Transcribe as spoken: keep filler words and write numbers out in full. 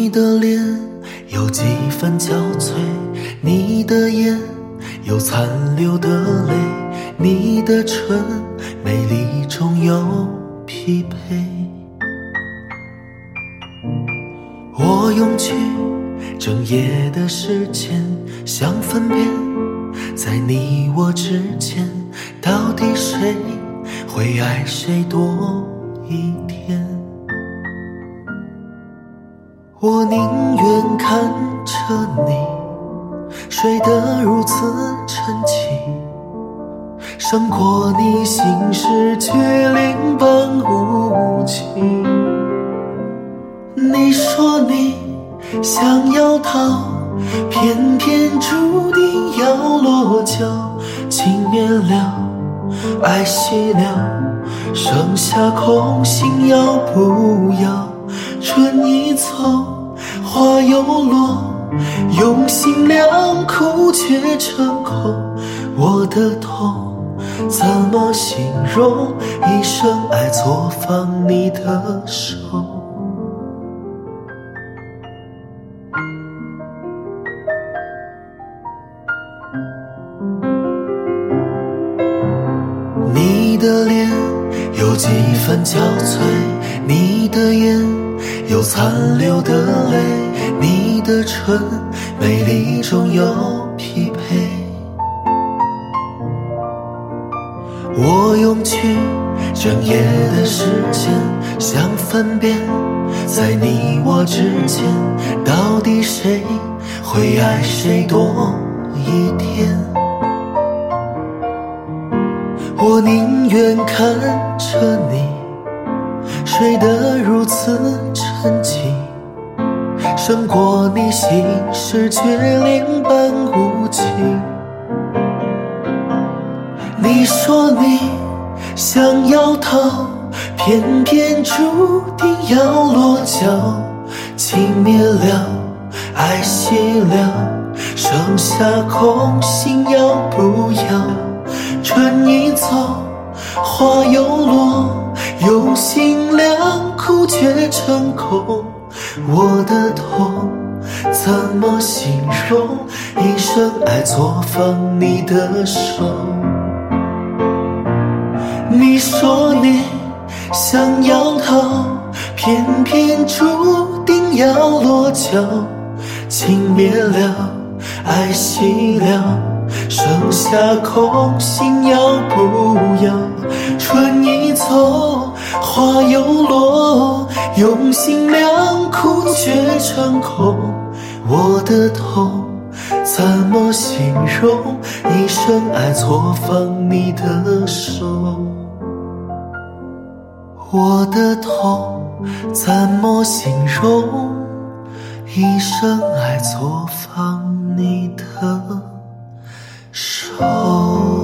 你的脸有几分憔悴，你的眼有残留的泪，你的唇美丽中有疲惫。我用去整夜的时间想分辨，在你我之间到底谁会爱谁多一天。我宁愿看着你睡得如此沉静，胜过你心事却零般无情。你说你想要逃，偏偏注定要落脚，情灭了，爱熄了，剩下空心要不要？春已走，花又落，用心良苦却成空。我的痛怎么形容？一生爱错放你的手。你的脸有几分憔悴，你的眼有残留的泪，你的唇美丽中有疲惫。我用去整夜的时间想分辨，在你我之间到底谁会爱谁多一天。我宁愿看着你睡得如此沉静，胜过你心事却零般无情。你说你想要逃，偏偏注定要落脚，情灭了，爱熄了，剩下空心要不要？春已走，花又落，用心良苦却成空。我的痛怎么形容？一生爱错放你的手。你说你想要逃，偏偏注定要落脚，情灭了，爱熄了，剩下空心要不要？春已走，花又落，用心良苦却成空。我的痛怎么形容？一生爱错放你的手。我的痛怎么形容？一生爱错放你的手。